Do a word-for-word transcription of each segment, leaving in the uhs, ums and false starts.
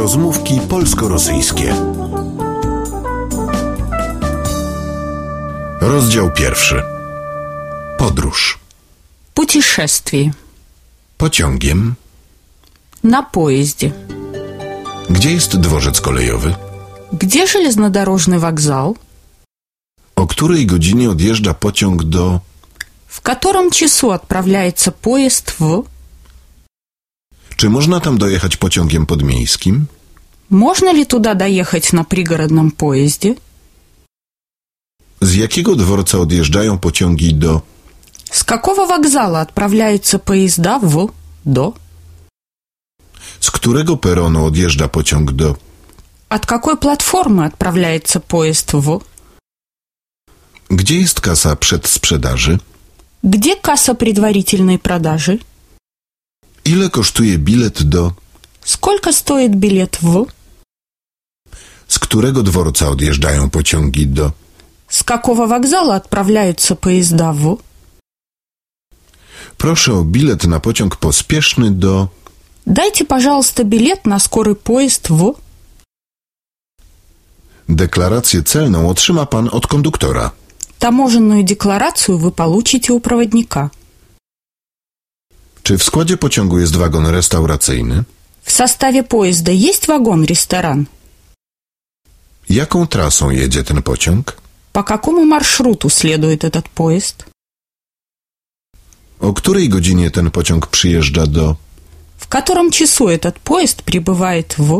Rozmówki polsko-rosyjskie. Rozdział pierwszy. Podróż. Путешествие. Pociągiem. На поезде. Gdzie jest dworzec kolejowy? Где железнодорожный вокзал? O której godzinie odjeżdża pociąg do... В котором часу отправляется поезд в... Czy można tam dojechać pociągiem podmiejskim? Можно ли туда доехать на пригородном поезде? Z jakiego dworca odjeżdżają pociągi do... С какого вокзала отправляются поезда в... до? Z którego peronu odjeżdża pociąg do... От какой платформы отправляется поезд в... Gdzie jest kasa przedsprzedaży? Где касса предварительной продажи? Ile kosztuje bilet do... Сколько стоит билет в... Z którego dworca odjeżdżają pociągi do... С какого вокзала отправляются поезда в... Proszę o bilet na pociąg pospieszny do... Дайте, пожалуйста, билет на скорый поезд в... Deklarację celną otrzyma pan od konduktora. Таможенную декларацию вы получите у проводника. Czy w składzie pociągu jest wagon restauracyjny? В составе поезда есть вагон-ресторан? Jaką trasą jedzie ten pociąg? По какому маршруту следует этот поезд? O której godzinie ten pociąg przyjeżdża do... В котором часу этот поезд прибывает в...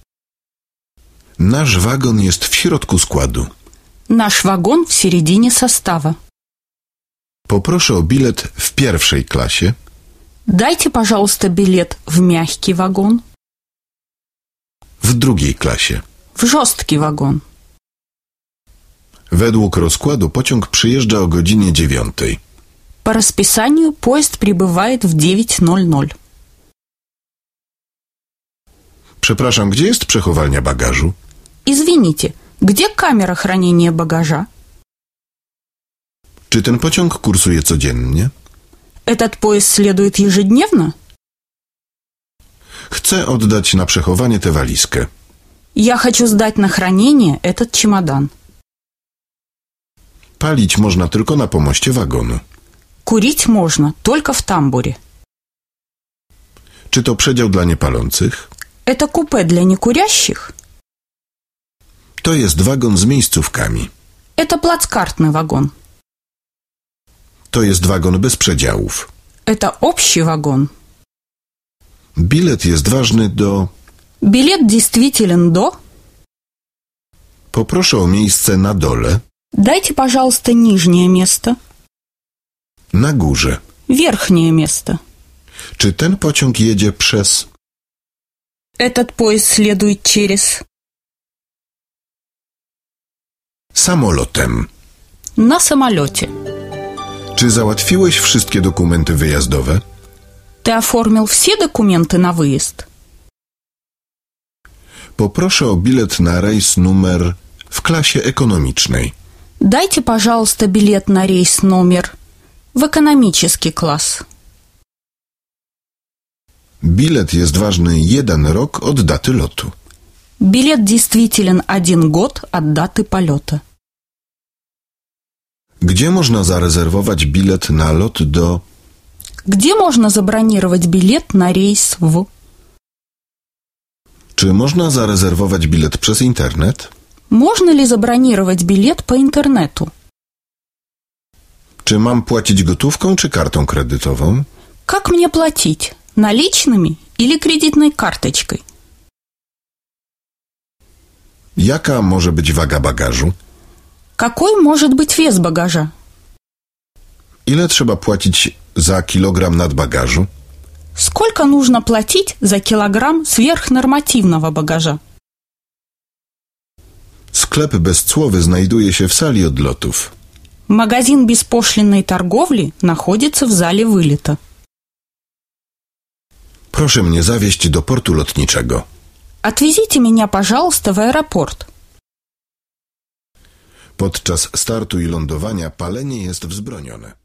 Nasz wagon jest w środku składu. Наш вагон в середине состава. Poproszę o bilet w pierwszej klasie. Дайте, пожалуйста, билет в мягкий вагон. W drugiej klasie. В жесткий вагон. Według rozkładu pociąg przyjeżdża o godzinie dziewiątej. По расписанию поезд прибывает в девять ноль ноль. Przepraszam, gdzie jest przechowalnia bagażu? Извините, где камера хранения багажа? Czy ten pociąg kursuje codziennie? Этот поезд следует ежедневно? Chcę oddać na przechowanie tę walizkę. Я хочу сдать на хранение этот чемодан. Palić można tylko na pomoście wagonu. Курить можно только в тамбуре. Czy to przedział dla niepalących? Это купе для некурящих? To jest wagon z miejscówkami. Это плацкартный вагон. To jest wagon bez przedziałów. Это общий вагон. Bilet jest ważny do... Билет действителен до... Poproszę o miejsce na dole. Дайте, пожалуйста, нижнее место. Na górze. Верхнее место. Czy ten pociąg jedzie przez... Этот поезд следует через... Samolotem. На самолете. Czy załatwiłeś wszystkie dokumenty wyjazdowe? Ты оформил все документы на выезд? Poproszę o bilet na rejs numer w klasie ekonomicznej. Дайте, пожалуйста, билет на рейс номер в экономический класс. Bilet jest ważny jeden rok od daty lotu. Билет действителен один год от даты полета. Gdzie można zarezerwować bilet na lot do... Где можно забронировать билет на рейс в... Czy można zarezerwować bilet przez internet? Можно ли забронировать билет по интернету? Czy mam płacić gotówką czy kartą kredytową? Как мне платить? Наличными или кредитной карточкой? Jaka może być waga bagażu? Какой может быть вес багажа? Ile trzeba płacić za kilogram nadbagażu? Сколько нужно платить за килограмм сверхнормативного багажа? Sklep bezcłowy znajduje się w sali odlotów. Магазин беспошлинной торговли находится в зале вылета. Proszę mnie zawieźć do portu lotniczego. Отвезите меня, пожалуйста, в аэропорт. Podczas startu i lądowania palenie jest wzbronione.